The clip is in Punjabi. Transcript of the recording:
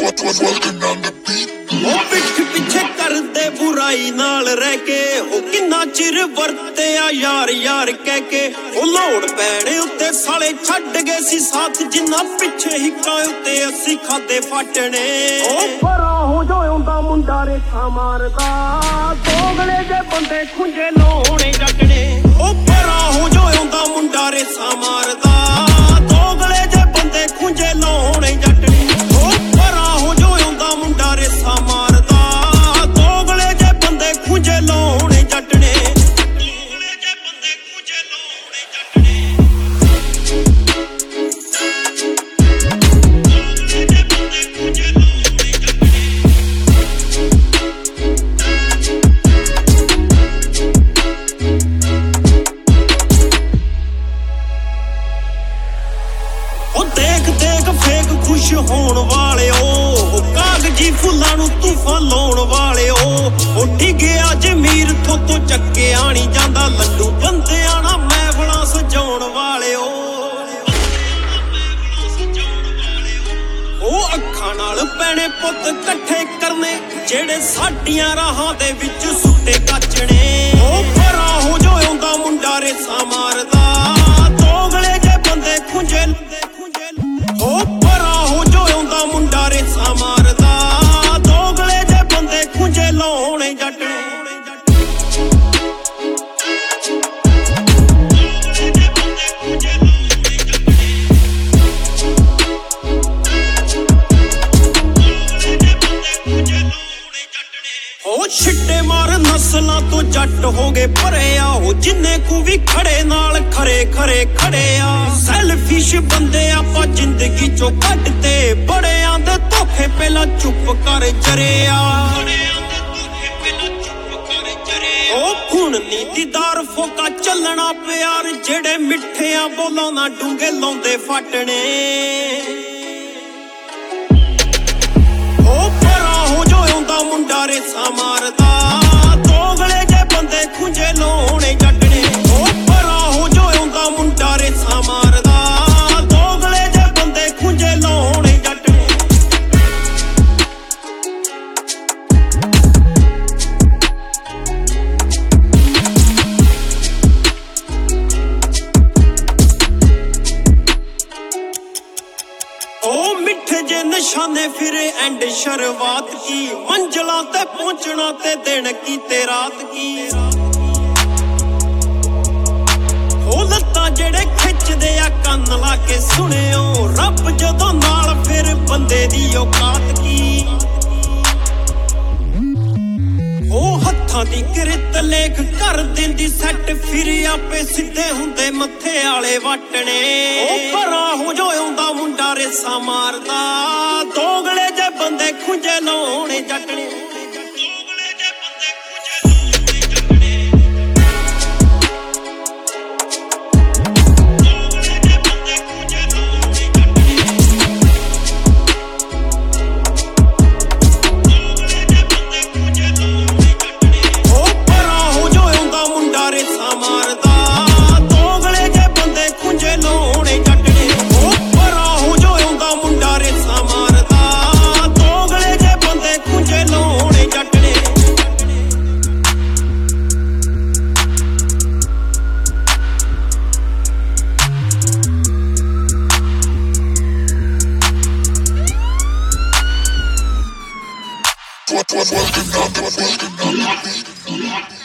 ਪਿੱਠ ਪਿੱਛੇ ਕਰਦੇ ਬੁਰਾਈ ਨਾਲ ਰਹਿ ਕੇ ਉਹ ਕਿੰਨਾ ਚਿਰ ਵਰਤਿਆ ਯਾਰ ਯਾਰ ਕਹਿ ਕੇ ਉਹ ਲੋੜ ਪੈਣੇ ਉੱਤੇ ਸਾਲੇ ਛੱਡ ਗਏ ਸੀ ਸਾਥ ਜਿੰਨਾ ਪਿੱਛੇ ਹਿੱਕਾਂ ਉੱਤੇ ਅਸੀਂ ਖਾਦੇ ਫਾਟਣੇ ਉਹ ਪਰਾਂ ਹੋ ਜਾਉਂਦਾ ਮੁੰਡਾ ਰੇਖਾ ਮਾਰਦਾ ਦੋਗਲੇ ਜੇ ਬੰਦੇ ਖੁੰਝੇ ਲਾਉਣੇ ਜੱਟਣੇ ਉਹ ਪਰਾਂ ਹੋ ਜਾਉਂਦਾ ਮੁੰਡਾ ਰੇਖਾ ਮਾਰਦਾ ਦੋਗਲੇ ਜੇ ਬੰਦੇ ਖੁੰਝੇ ਲਾਉਣੇ ਜੱਟਣੇ ਉਹ ਪਰਾਂ ਹੋ ਜਾਉਂਦਾ ਮੁੰਡਾ ਰੇਖਾ ਮਾਰਦਾ ਦੋਗਲੇ ਜੇ ਬੰਦੇ ਖੁੰਝੇ ਲਾਉਣੇ ਜੱਟਣੇ ਦੋਗਲੇ ਜੇ ਬੰਦੇ ਖੁੰਝੇ ਲਾਉਣੇ ਜੱਟਣੇ ਦੋਗਲੇ ਜੇ ਬੰਦੇ ਖੁੰਝੇ ਲਾਉਣੇ ਜੱਟਣੇ ਉਹ ਦੇਖ ਦੇਖ ਫੇਕ ਖੁਸ਼ ਹੋਣ ਵਾਲਿਓ ਕਾਗਜੀ ਫੁੱਲਾਂ ਨੂੰ ਤੂਫਾਨ ਲਾਉਣ ਵਾਲਿਓ ਉਹ ਡਿੱਗਿਆ ਜ਼ਮੀਰ ਥੋਤੋਂ ਚੱਕਿਆ ਨਹੀਂ ਜਾਂਦਾ ਲੱਡੂ ਬੰਦਿਆਂ ਨਾਲ ਮਹਿਫਲਾਂ ਸਜਾਉਣ ਵਾਲਿਓ ਉਹ ਅੱਖਾਂ ਨਾਲ ਪੈਣੇ ਪੁੱਤ ਇਕੱਠੇ ਕਰਨੇ ਜਿਹੜੇ ਸਾਡੀਆਂ ਰਾਹਾਂ ਦੇ ਵਿੱਚ ਸੁੱਟੇ ਕੱਚਣੇ ਉਹ ਪਰਾਂ ਹੋ ਜਾਉਂਦਾ ਮੁੰਡਾ ਰੇਸਾਂ ਮਾਰਦਾ ਦੋਗਲੇ ਜੇ ਬੰਦੇ ਖੁੰਝੇ ਉਹ ਪਰਾਂ ਹੋ ਜਾਉਂਦਾ ਮੁੰਡਾ ਰੇਸਾਂ ਮਾਰਦਾ ਦੋਗਲੇ ਜੇ ਬੰਦੇ ਖੁੰਝੇ ਲਾਉਣੇ ਜੱਟਣੇ ਉਹ ਛਿੱਟੇ ਮਾਰ ਨਸਲਾਂ ਤੋਂ ਜੱਟ ਹੋ ਗਏ ਭਰੇ ਆ ਉਹ ਜਿੰਨੇ ਕੁ ਵੀ ਖੜੇ ਨਾਲ ਖਰੇ ਖਰੇ ਖੜੇ ਆ ਸੈਲਫਿਸ਼ ਬੰਦੇ ਆਪਾਂ ਜ਼ਿੰਦਗੀ ਚੋਂ ਕੱਢਤੇ ਬੜਿਆਂ ਦੇ ਧੋਖੇ ਪਹਿਲਾਂ ਚੁੱਪ ਕਰ ਜਰਿਆ ਉਹ ਹੁਣ ਨੀਤੀਦਾਰ ਫੋਕਾ ਚੱਲਣਾ ਪਿਆਰ ਜਿਹੜੇ ਮਿੱਠਿਆਂ ਬੋਲਾਂ ਨਾਲ ਡੂੰਘੇ ਲਾਉਂਦੇ ਫਾਟਣੇ ਉਹ ਪਰਾਂ ਹੋ ਜਾਉਂਦਾ ਮੁੰਡਾ ਰੇਸਾਂ ਮਾਰਦਾ ਦੋਗਲੇ ਜੇ ਬੰਦੇ ਖੁੰਝੇ ਲਾਉਣੇ ਜੱਟਣੇ ਉਹ ਪਰਾਂ ਹੋ ਜਾਉਂਦਾ ਮੁੰਡਾ ਰੇਸਾਂ ਮਾਰਦਾ ਦੋਗਲੇ ਜੇ ਬੰਦੇ ਖੁੰਝੇ ਲਾਉਣੇ ਜੱਟਣੇ ਉਹ ਮਿੱਠੇ ਜੇ ਨਿਸ਼ਾਨੇ ਫਿਰੇ ਐਂਡ ਸ਼ੁਰੂਆਤ ਕੀ ਮੰਜ਼ਲਾਂ ਤੇ ਪਹੁੰਚਣਾ ਤੇ ਦਿਨ ਕੀ ਤੇ ਰਾਤ ਕੀ ਉਹ ਲੱਤਾਂ ਜਿਹੜੇ ਖਿੱਚਦੇ ਆ ਕੰਨ ਲਾ ਕੇ ਸੁਣਿਓ ਰੱਬ ਜਦੋਂ ਨਾਲ ਫਿਰ ਬੰਦੇ ਦੀ ਔਕਾਤ ਕੀ ਉਹ ਹੱਥਾਂ ਦੀ ਕਿਰਤ ਲੇਖ ਕਰ ਦਿੰਦੀ ਸੈੱਟ ਫਿਰ ਆਪੇ ਸਿੱਧੇ ਹੁੰਦੇ ਮੱਥੇ ਵਾਲੇ ਵਟਣੇ ਉਹ ਪਰਾਂ ਹੋ ਜਾਉਂਦਾ ਮੁੰਡਾ ਰੇਸਾਂ ਮਾਰਦਾ ਦੋਗਲੇ ਜੇ ਬੰਦੇ ਖੁੰਝੇ ਲਾਉਣੇ ਜੱਟਣੇ ਦੋਗਲੇ ਜੇ ਬੰਦੇ ਖੁੰਝੇ ਲਾਉਣੇ ਜੱਟਣੇ ਦੋਗਲੇ ਜੇ ਬੰਦੇ ਖੁੰਝੇ ਲਾਉਣੇ ਜੱਟਣੇ ਦੋਗਲੇ ਜੇ ਬੰਦੇ ਖੁੰਝੇ ਲਾਉਣੇ ਉਹ ਪਰਾਂ ਹੋ ਜਾਉਂਦਾ ਮੁੰਡਾ ਰੇਸਾਂ ਮਾਰਦਾ ਦੋਗਲੇ ਜੇ ਬੰਦੇ ਖੁੰਝੇ ਲਾਉਣੇ ਜੱਟਣੇ ਉਹ ਪਰਾਂ ਹੋ ਜਾਉਂਦਾ ਮੁੰਡਾ ਰੇਸਾਂ ਮਾਰਦਾ ਦੋਗਲੇ ਜੇ ਬੰਦੇ ਖੁੰਝੇ ਲਾਉਣੇ ਜੱਟਣੇ Working on the beat.